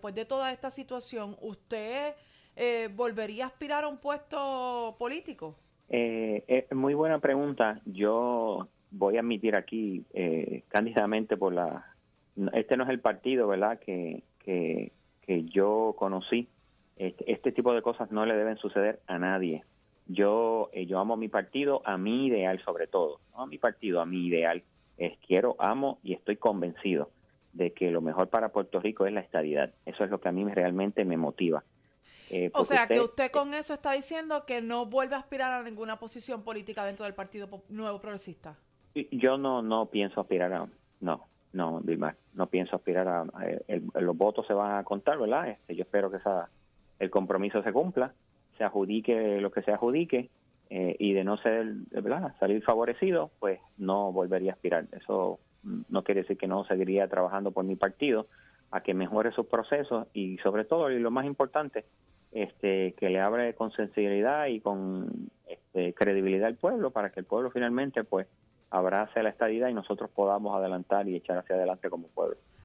después de toda esta situación, ¿usted volvería a aspirar a un puesto político? Muy buena pregunta. Yo voy a admitir aquí cándidamente este no es el partido, ¿verdad? Que yo conocí. Este tipo de cosas no le deben suceder a nadie. Yo amo mi partido, a mi ideal sobre todo, no a mi partido, a mi ideal. Quiero, amo y estoy convencido de que lo mejor para Puerto Rico es la estadidad. Eso es lo que a mí realmente me motiva. O Porque sea, que usted, usted con eso está diciendo que no vuelve a aspirar a ninguna posición política dentro del Partido Nuevo Progresista. yo no pienso aspirar no, Vilmar, no pienso aspirar los votos se van a contar, ¿verdad? Yo espero que el compromiso se cumpla, se adjudique lo que se adjudique, y de no ser, ¿verdad?, salir favorecido, pues no volvería a aspirar. Eso no quiere decir que no seguiría trabajando por mi partido a que mejore sus procesos y sobre todo, y lo más importante, que le hable con sensibilidad y con credibilidad al pueblo para que el pueblo finalmente pues abrace la estadidad y nosotros podamos adelantar y echar hacia adelante como pueblo.